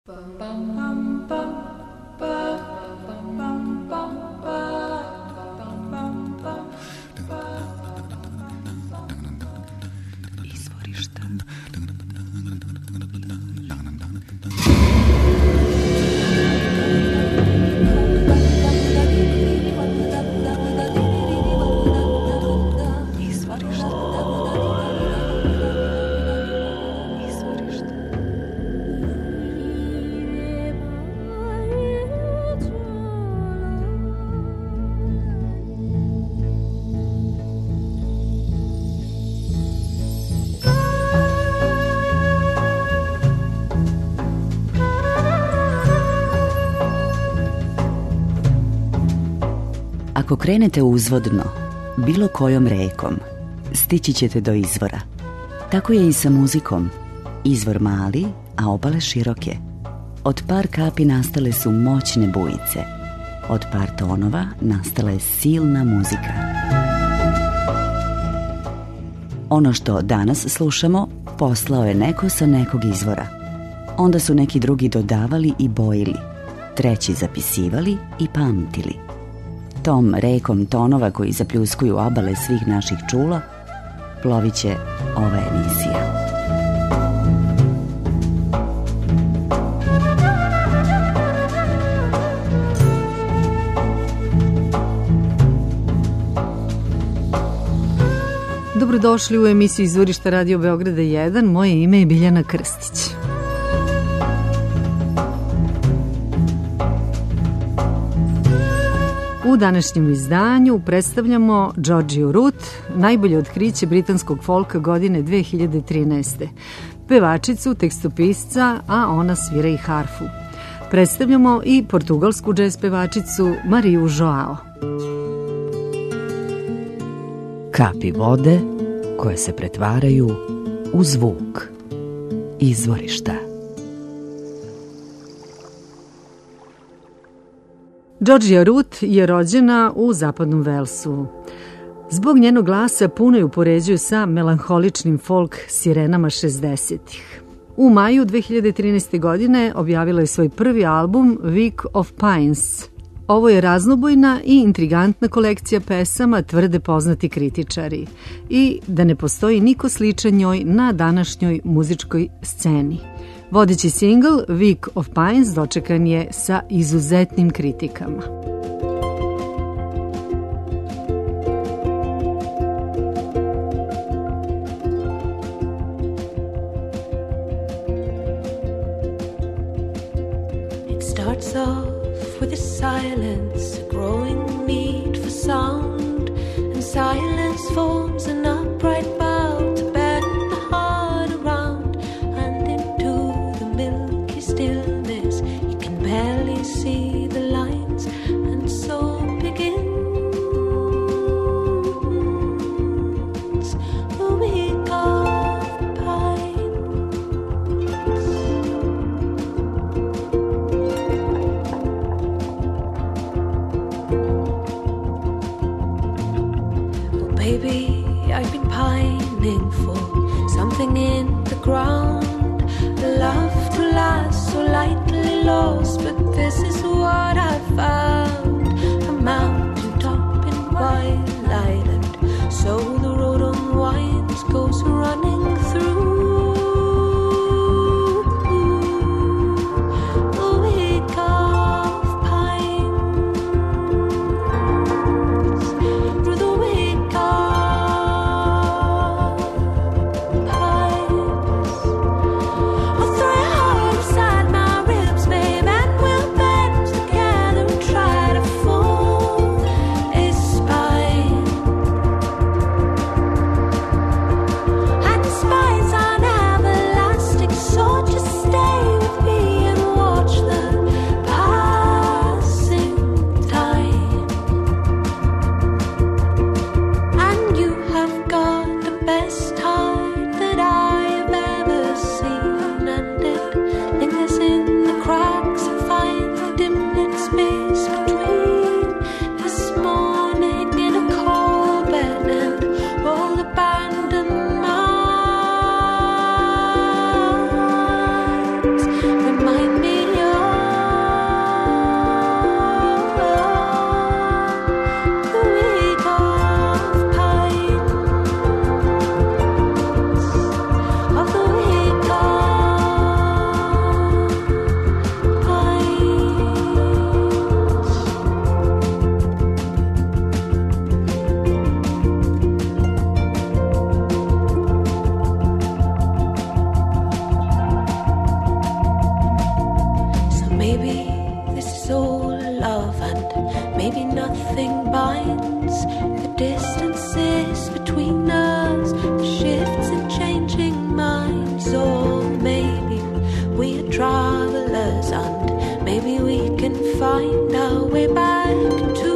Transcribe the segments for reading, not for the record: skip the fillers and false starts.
Ako krenete uzvodno, bilo kojom rekom, stići ćete do izvora. Tako je i sa muzikom. Izvor mali, a obale široke. Od par kapi nastale su moćne bujice. Od par tonova nastala je silna muzika. Ono što danas slušamo poslao je neko sa nekog izvora. Onda su neki drugi dodavali i bojili, treći zapisivali i pamtili. Tom rekom tonova koji zapljuskuju obale svih naših čula plovit će ova emisija. Dobrodošli u emisiju Izvorišta Radio Beograda 1. Moje ime je Biljana Krstić. U današnjem izdanju predstavljamo Georgiju Root, najbolje otkriće britanskog folka godine 2013. Pevačicu, tekstopisca, a ona svira i harfu. Predstavljamo i portugalsku džez pevačicu Mariju Joao. Kapi vode koje se pretvaraju u zvuk. Izvorišta. Georgia Root je rođena u zapadnom Velsu. Zbog njenog glasa puno je upoređuju sa melanholičnim folk sirenama 60-ih. U maju 2013. godine objavila je svoj prvi album Week of Pines. Ovo je raznobojna i intrigantna kolekcija pesama, tvrde poznati kritičari. I da ne postoji niko sličan njoj na današnjoj muzičkoj sceni. Vodeći singl Week of Pines dočekan je sa izuzetnim kritikama. It starts off with a silence, a growing need for sound, and silence forms an upright bow to bend the heart around and into the milky stillness. You can barely see the lines, and so begins the week of pines. Oh baby, I've been pining for something in the ground, love to last so lightly lost, but this is what I found, a mountain top in wild island, so the road unwinds, goes running through the week of pines, through the week of pines. I'll throw your heart inside my ribs, babe, and we'll bend together and try maybe this is all love, and maybe nothing binds. The distances between us, the shifts and changing minds. Or maybe we are travelers, and maybe we can find our way back to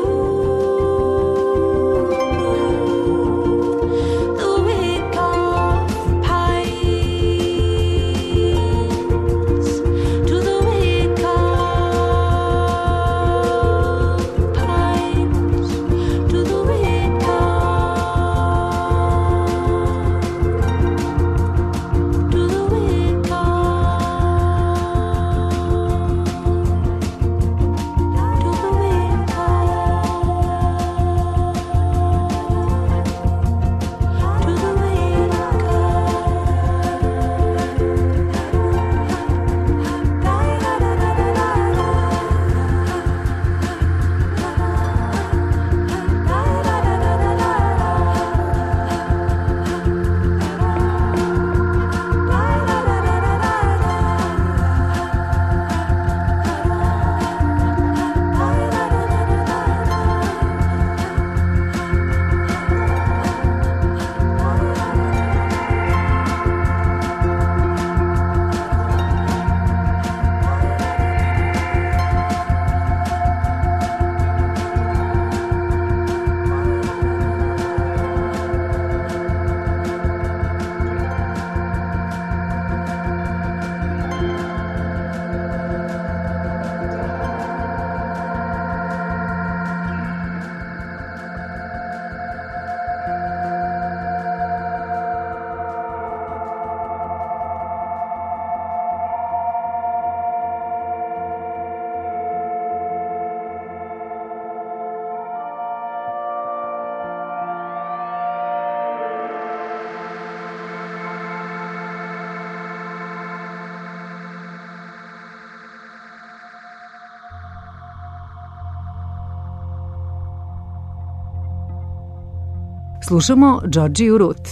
Slušamo Georgiju Ruth.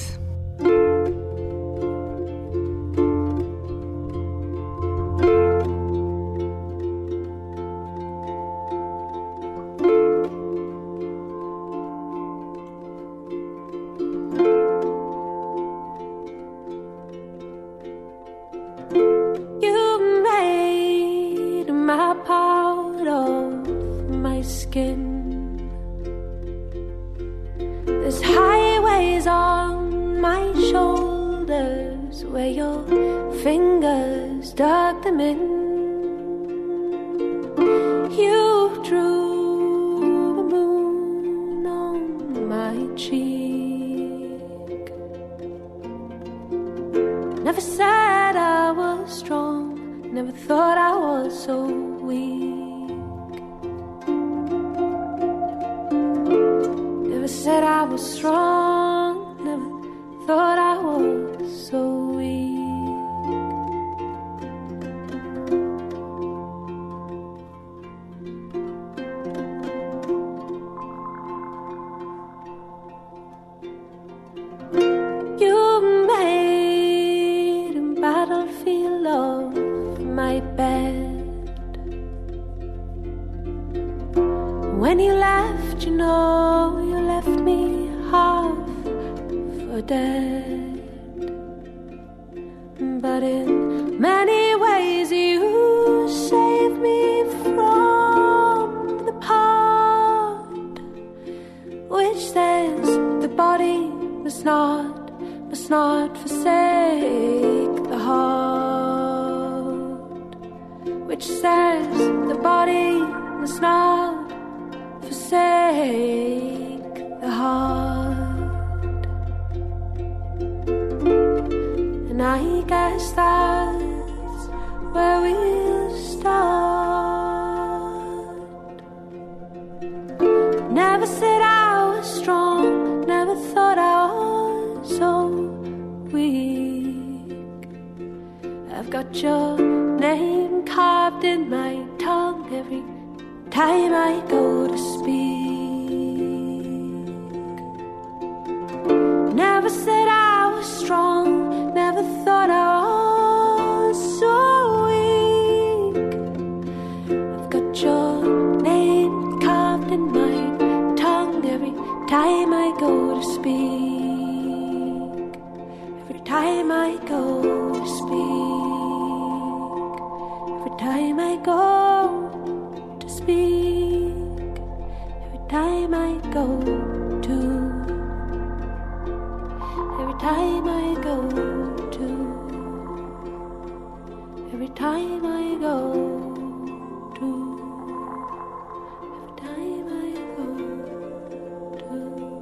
When you left, you know, you left me half for dead. But in many ways you saved me from the part which says the body must not forsake the heart, which says the body must not forsake the heart. And I guess that's where we'll start. Never said I was strong, never thought I was so weak. I've got your name carved in my tongue every time I go to speak. Never said I was strong, never thought I was so weak. time I go to speak, every time I go to, every time I go to, every time I go to, every time I go to.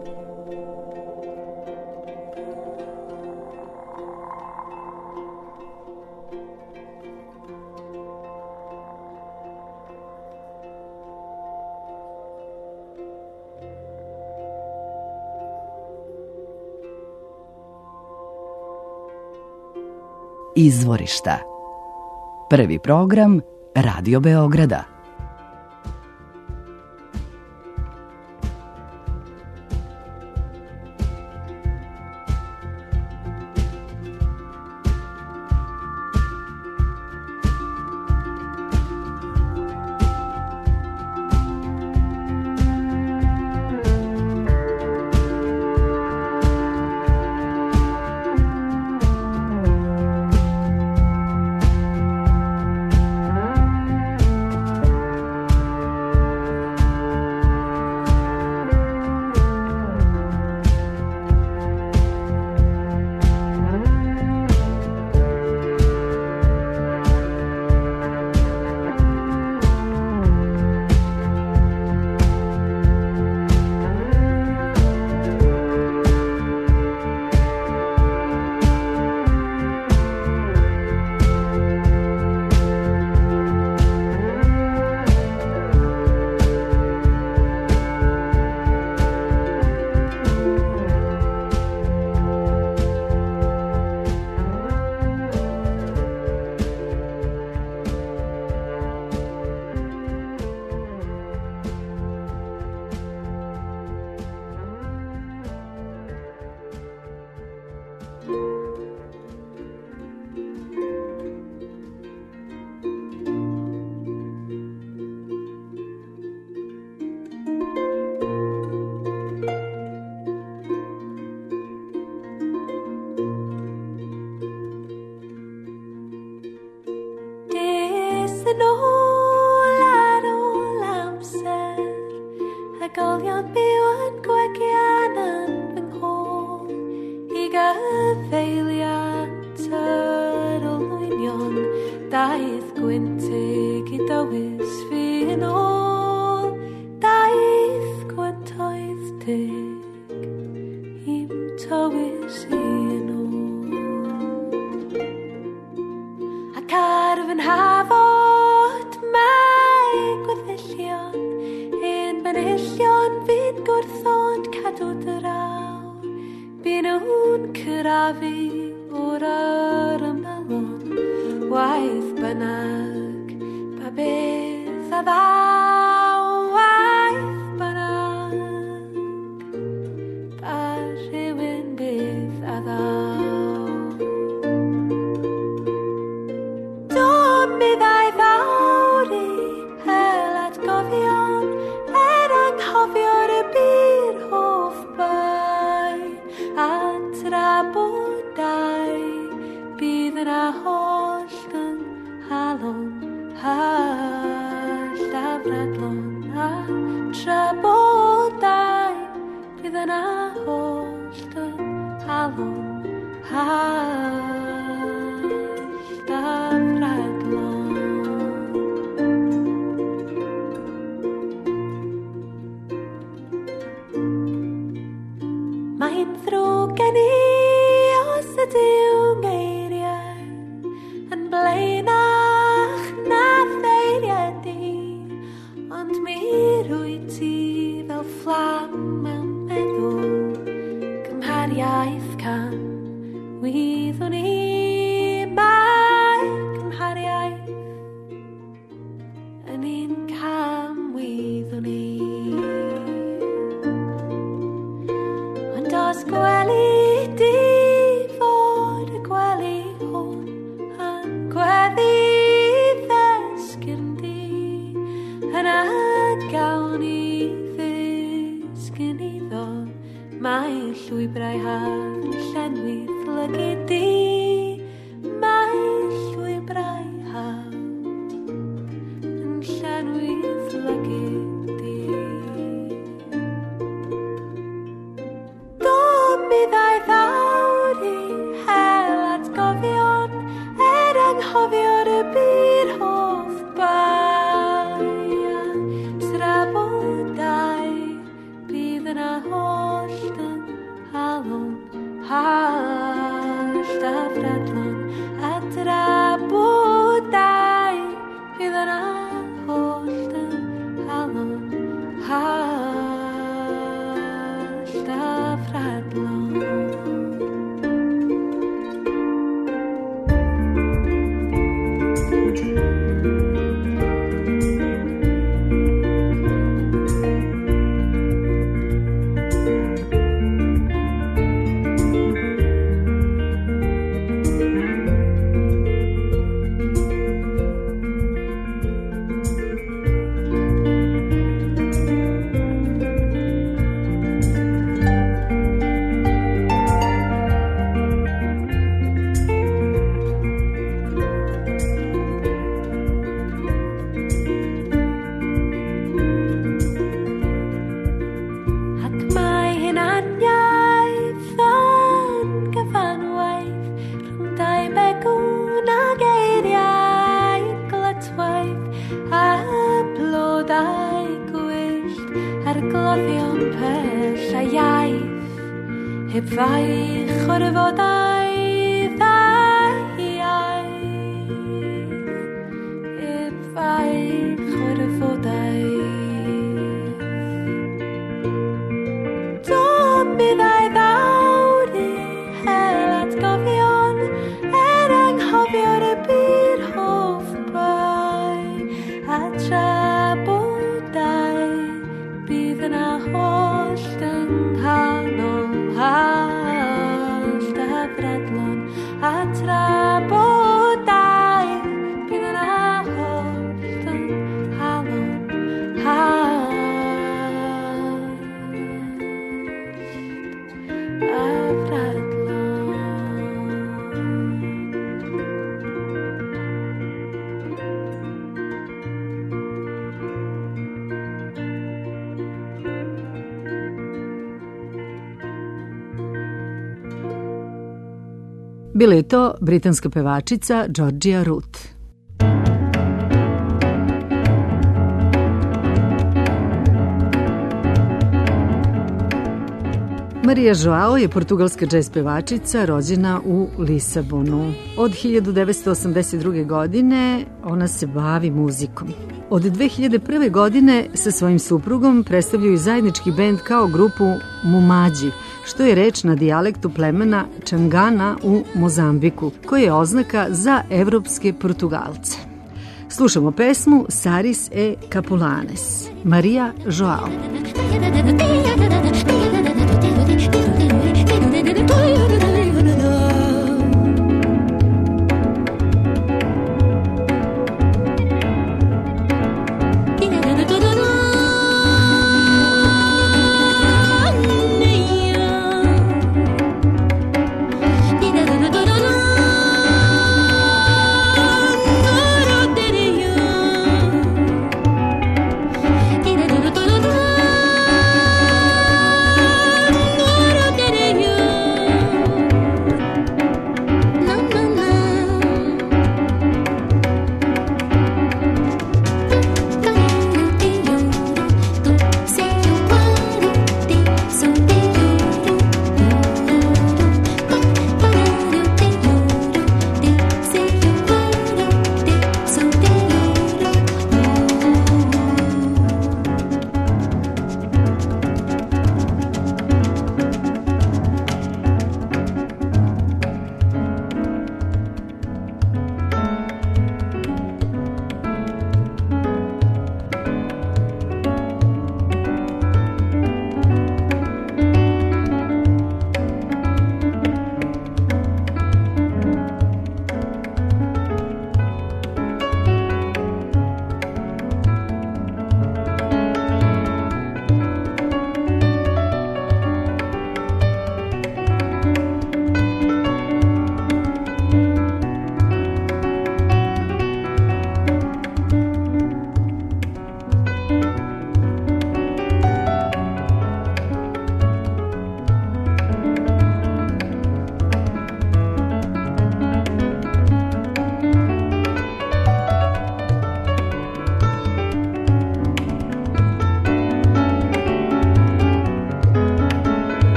Izvorišta. Prvi program Radio Beograda. and with lucky mi ddau ddawri hel atgofion anghofio'r y byd hoff bai sy'n abodau bydd yna holl yn halon hallt a fradlon at yr abodau bydd yna holl yn halon hallt a fradlon. Heb faich o'r fodau ddau iaith. Heb faich o'r fodau. Do mi ddau ddawri hel atgofion anghofio'r y byd hoff bai a trabodau bydd yna holl yng nghanol hallt a fradlon a trabodau bydd yna holl yng nghanol hallt a fradlon. Bila je to britanska pevačica Georgia Root. Maria Joao je portugalska džez pevačica rođena u Lisabonu. Od 1982. godine ona se bavi muzikom. Od 2001. godine sa svojim suprugom predstavljaju zajednički bend kao grupu Mumađi, što je reč na dijalektu plemena Čangana u Mozambiku, koja je oznaka za evropske Portugalce. Slušamo pesmu Saris e Capulanes, Maria Joao.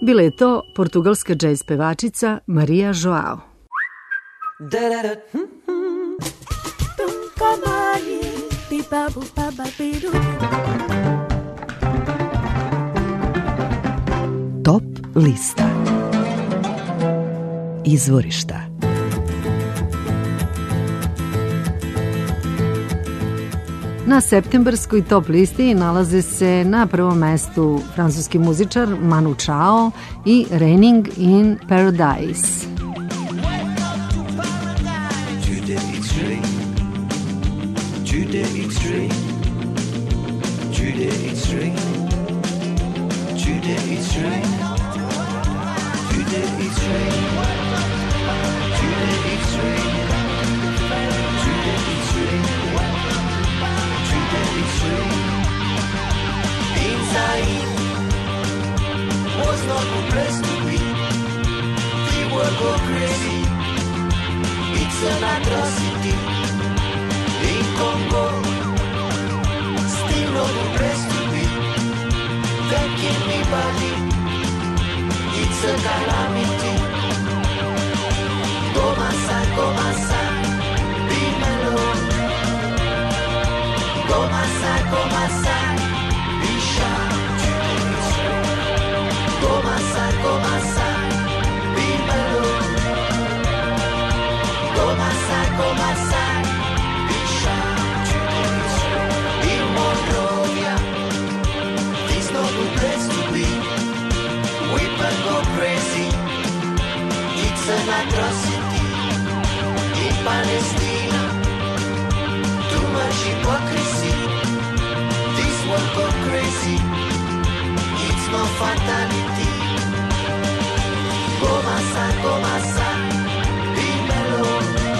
Bila je to portugalska džez pevačica Maria Joao. Top lista. Izvorišta. Na septembarskoj top listi nalaze se na prvom mestu francuski muzičar Manu Chao i Raining in Paradise. Was not the place to be. The world go crazy. It's an atrocity. In Congo, still not the place to be. They kill me body. It's a calamity. Go massa, be mellow. Go massa, be shy. Go massa, be mellow. Go massa, be shy. In Monrovia, this not the place to be. Women go crazy. It's an atrocity. In Palestine, too much hypocrisy. This world go crazy. It's no fatality. Go massa, be mellow.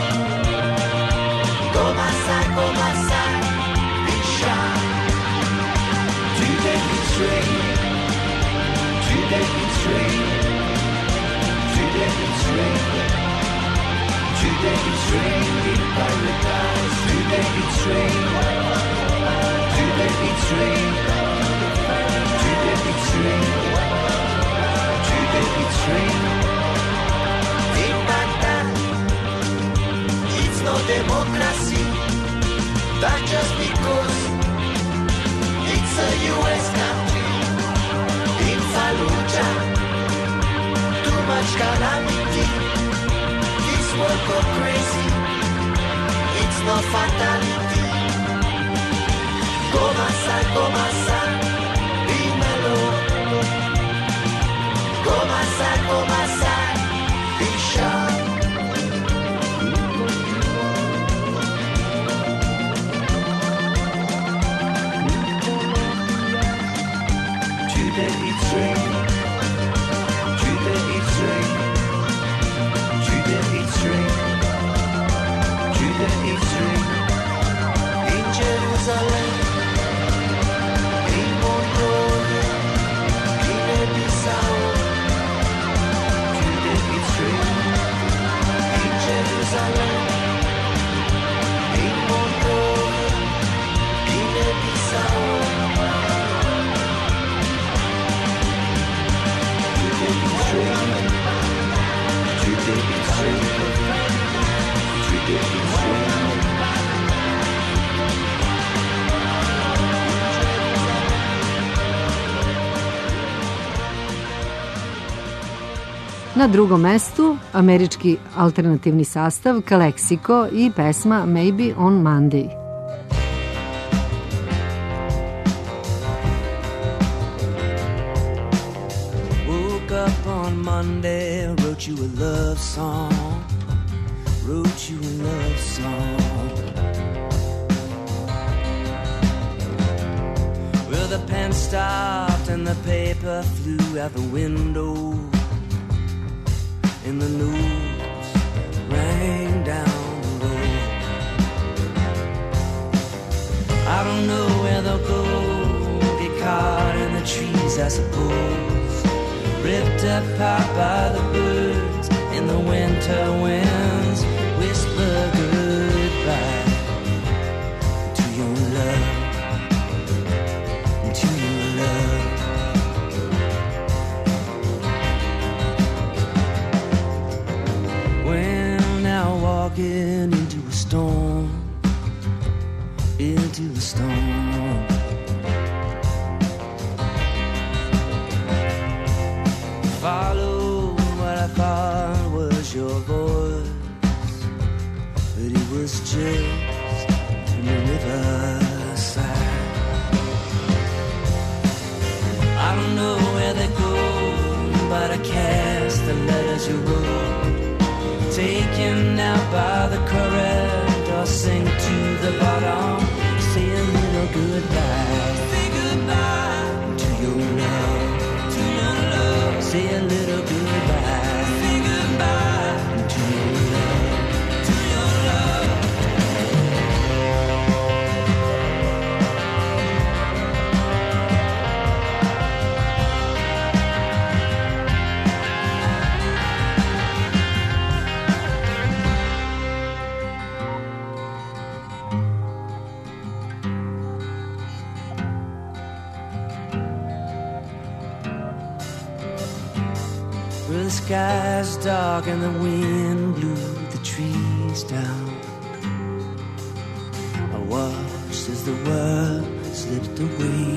Go massa, be shy. Today it's raining. Today it's raining. Today it's raining. Today it's raining in paradise. Today it's raining. Today it's raining. Today it's raining. Today it's raining. In Baghdad, it's no democracy. That's just because it's a US country. In Fallujah, too much calamity. This world go crazy. It's no fatality. Go massa, be mellow. Go massa, be shy. Today it's raining. Today it's raining. Today it's raining. Today it's raining. In Jerusalem. Na drugom mestu američki alternativni sastav Calexico i pesma Maybe on Monday. Woke up on Monday, wrote you a love song. Wrote you a love song. Well, the pen stopped and the paper flew out the window. And the news rang down the road. I don't know where they'll go. Get caught in the trees, I suppose. Ripped apart by the birds in the winter winds. Whisper goodbye to your love, to your love. what I cast, the letters you wrote. Taken out by the current, or sink to the bottom. Say a little goodbye. Say goodbye to your love, to your love. Say a little goodbye. Say goodbye to your love, to your love. Well, the sky's dark and the wind blew the trees down. I watched as the world slipped away,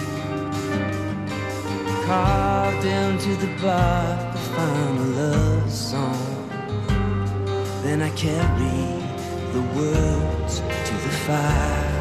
carved into the bark the final love song. Then I carried the words to the fire,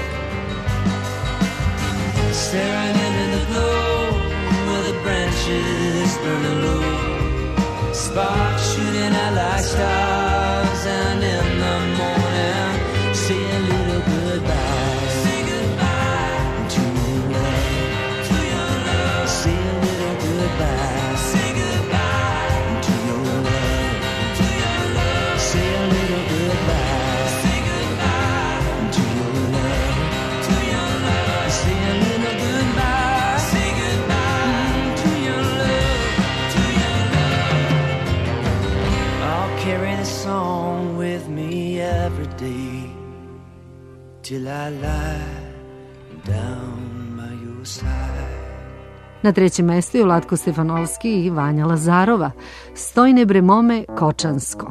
staring into the glow where the branches burning low, sparks shooting out like stars. And in the morning, say a little goodbye. Say goodbye to your love, to your love. Say a little goodbye. Say goodbye to your love, to your love. Say a little goodbye. Say goodbye to your love, to your love. Say a little goodbye. Say goodbye to your love, to your love. I'll carry this song with me every day till I lie down by your side. Na trećem mestu je Vlatko Stefanovski i Vanja Lazarova. Stojne bre mome Kočansko.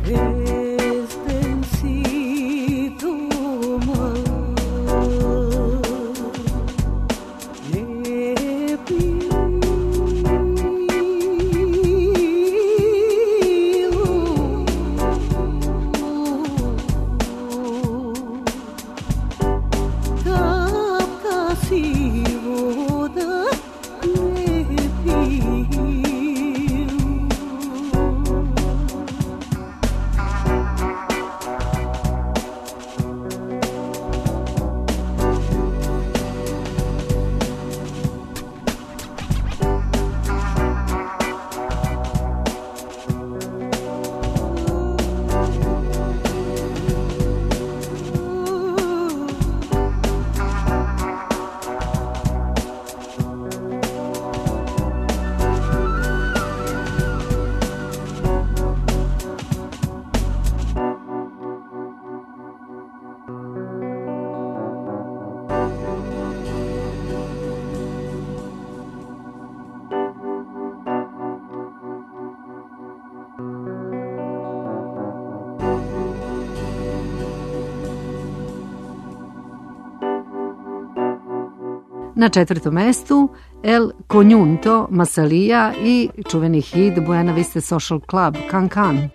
Na 4. mestu El Conjunto Masalija i čuveni hit Buena Vista Social Club Can Can.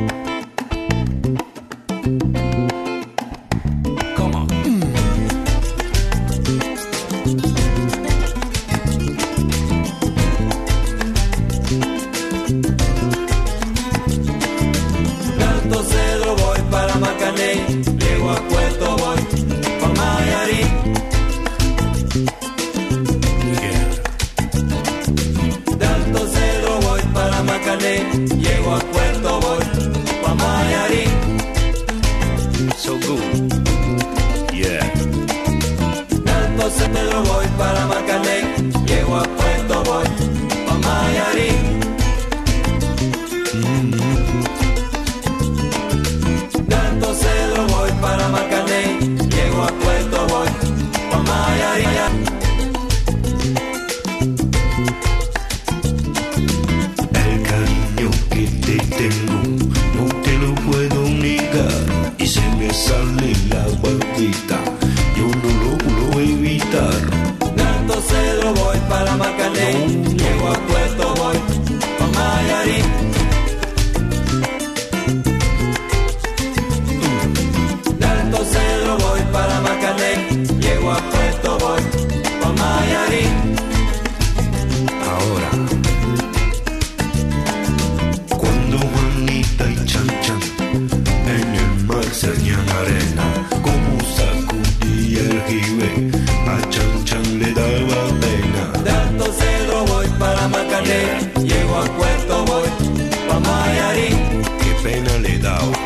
Llego a Puerto, voy pa' Mayarín. So good, yeah. Tanto Cedro voy para Macané. Llego a Puerto, voy pa' Mayarín. Tanto Cedro voy para Macané. Llego a Puerto, voy pa' Mayarín. No te lo puedo negar y se me sale la barbita, yo no lo puedo evitar. Tanto Cedro voy para Macané, llego a Puerto, voy pa' Mayarín. Tanto Cedro voy para Macané, llego a Puerto, voy pa' Mayarín. Ahora y Chan Chan en el mar se hacían arena, como sacudía el jibe, a Chan Chan le daba pena. Tanto Cedro voy para Macané, llego a Puerto, voy pa' Mayarín. Qué pena le daba.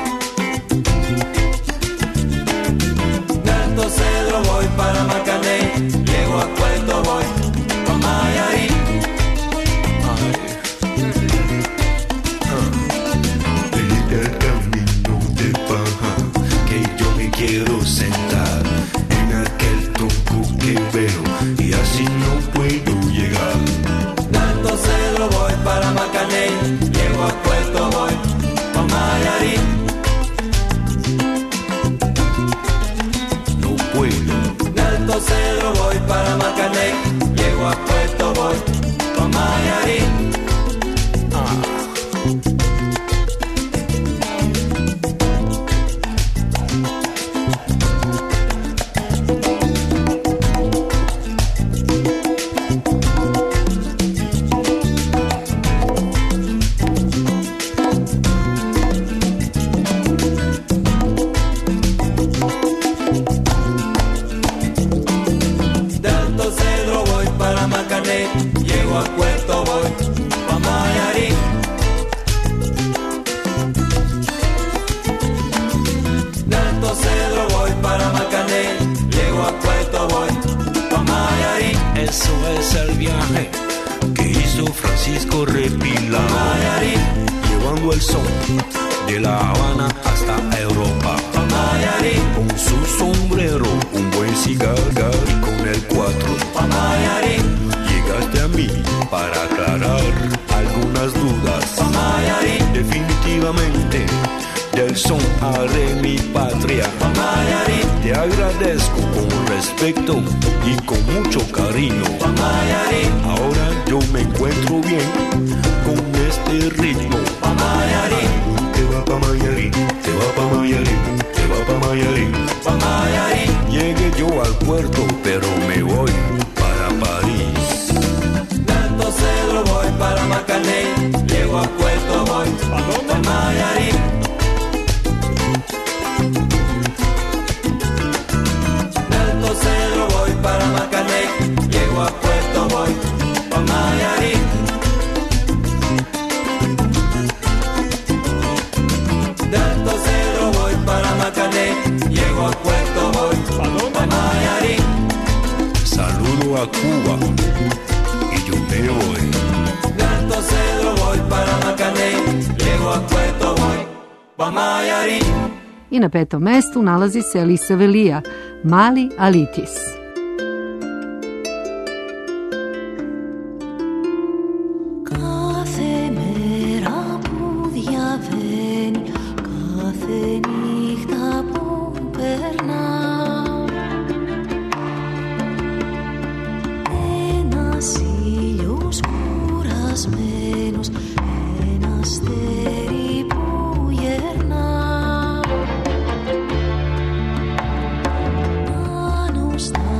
Tanto Cedro voy para Macané, llego a Puerto, voy pa' Mayarín. Quiero sentar en aquel tronco que veo y así no puedo llegar. Tanto Cedro voy para Macané, llego a Puerto, voy pa' Mayarín. No puedo. Tanto Cedro voy para Macané, llego a Puerto, voy pa' Mayarín. Llego a Puerto, voy pa' Mayarín. Tanto Cedro voy para Macané, llego a Puerto, voy pa' Mayarín. Eso es el viaje que hizo Francisco Repila, Mayarín, llevando el son de La Habana hasta Europa. Pa' Mayarín, con su sombrero, un buen cigarro y con el 4. Pa' Mayarín, llegaste a mí para aclarar algunas dudas. Pa' Mayarín, definitivamente del son haré mi patria. Te agradezco con respeto y con mucho cariño. Ahora yo me encuentro bien con este ritmo. Te va pa' Mayarín, te va pa' Mayarín, te va pa' Mayarín. Llegué yo al puerto, pero me voy para París. De Alto Cedro voy para Macané, llego a Puerto, voy pa' Mayarín. De Alto Cedro voy para Macané, llego a Puerto, voy pa' Mayarín. De Alto Cedro voy para Macané, llego a Puerto, voy pa' Mayarín. Saludo a Cuba y yo me voy. De Alto Cedro voy para Macané, llego a Puerto, voy pa' Mayarín. I na 5. mestu nalazi se Alisa Velija, Mali Alitis. Κάθε μέρα που διαβαίνει, κάθε νύχτα που περνά, ένας ήλιος κουρασμένος, ένα αστέρι που γερνά. Πάνω στα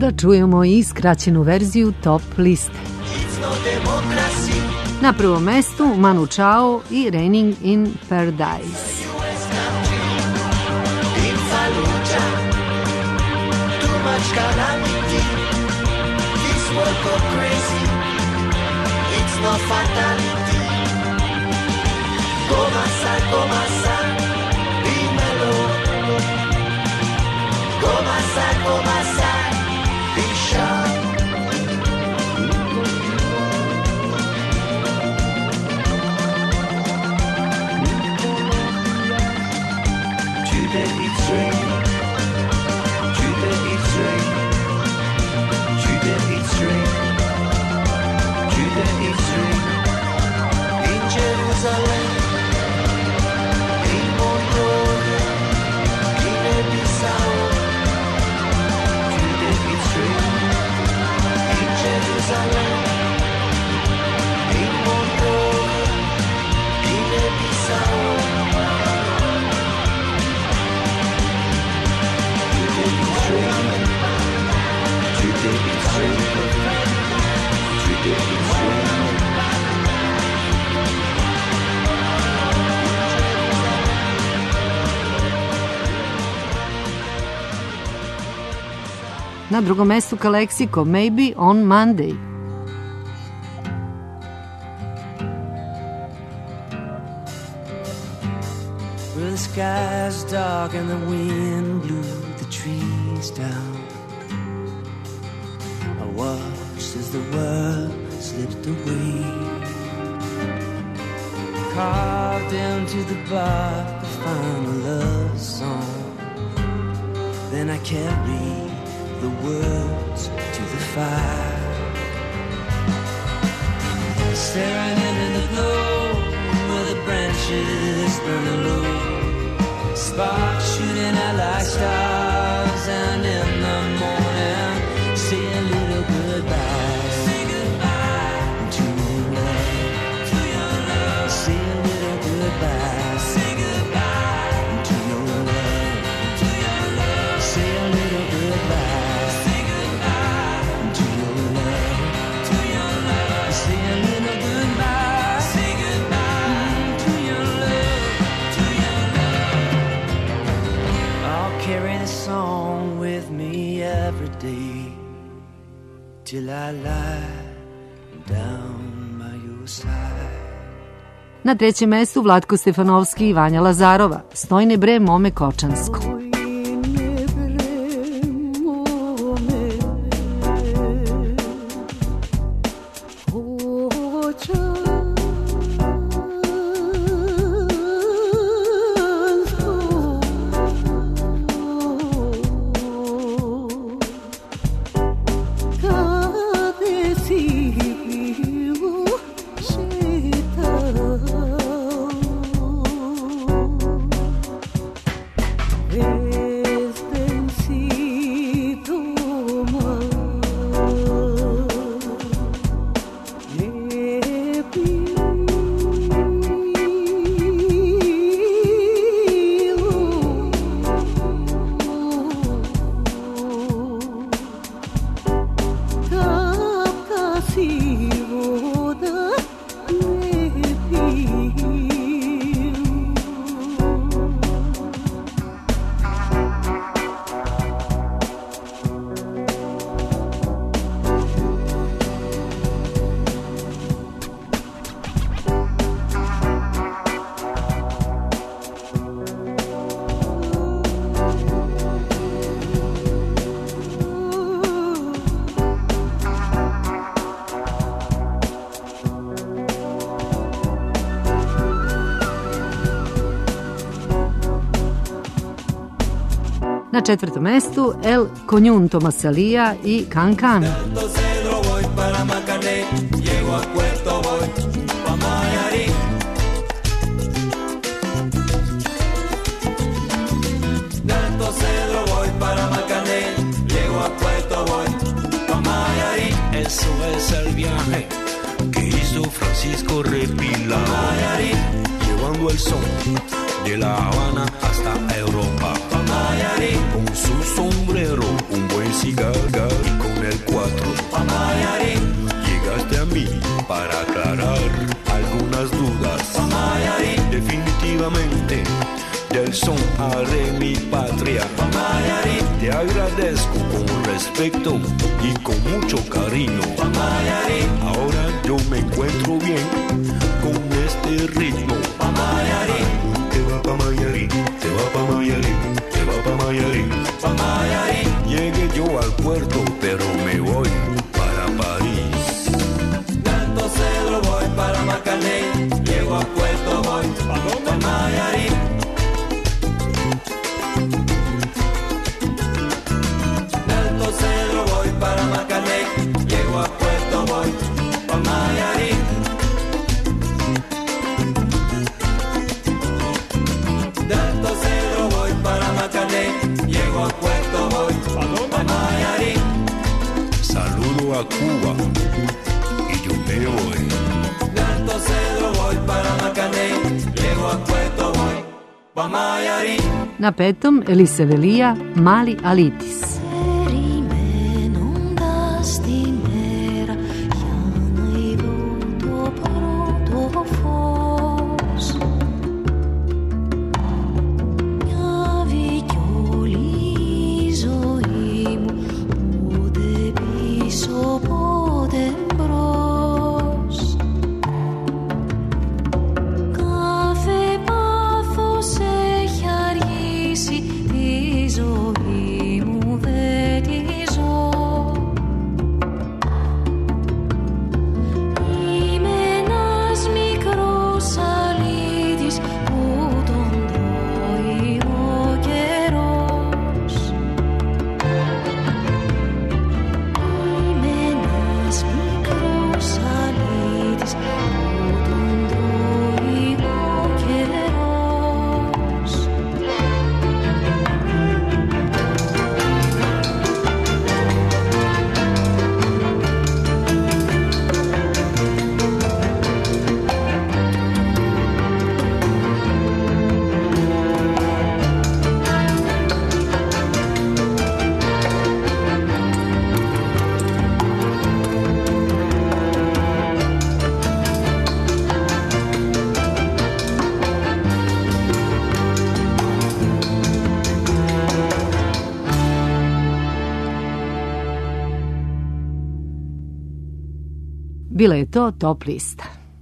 toga čujemo i skraćenu verziju top liste. Na prvom mestu Manu Chao i Raining in Paradise. Na drugom mestu Kalexico, Maybe on Monday. Well, the sky's dark and the wind blew the trees down. I watched as the world slipped away, carved into the bark a final love song. Then I carried the words to the fire, staring into the glow where the branches burning low, sparks shooting out like stars, and in the morning say a little goodbye. Say goodbye to your love, to your love. Say a little goodbye. Say goodbye to your love, to your love. Say a little goodbye. Till I lie down by your side. Na trećem mestu Vlatko Stefanovski i Vanja Lazarova, Stojne bre mome Kočansko. Na četvrtom mestu El Conjunto Masalija i Can Can. Eso es el viaje que hizo Francisco Repila, llevando el son de La Habana hasta Europa, con su sombrero, un buen cigarro efectivamente, del son haré mi patria. Te agradezco con respeto y con mucho cariño. Ahora yo me encuentro bien con este ritmo. Te va pa' Mayarí, te va pa' Mayarí, te va pa' Mayarí. Llegué yo al puerto, pero me voy para París. Tanto Cedro voy para Macané, llego a Puerto, voy pa' Mayarí. Tanto Cedro voy para Macané, llego a Puerto, voy pa' Mayarí. Tanto Cedro voy para Macané, llego a Puerto, voy pa' Mayarí. Saludo a Cuba y yo me voy. Tanto Cedro voy para Macané, llego a Puerto, voy pa' Mayarí. Na petom Elise Velija, Mali Alitis. Bila je to Top lista.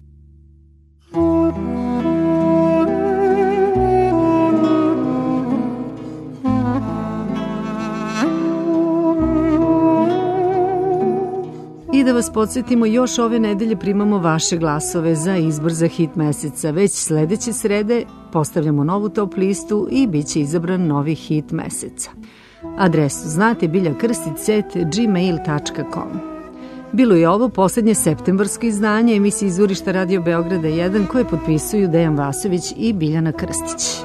I da vas podsjetimo, još ove nedelje primamo vaše glasove za izbor za hit meseca. Već sledeće srede postavljamo novu top listu i bit će izabran novi hit meseca. Adresu znate, biljakrstić@gmail.com. Bilo je ovo poslednje septembarsko izdanje emisije Izvorišta Radio Beograda 1 koje potpisuju Dejan Vasović i Biljana Krstić.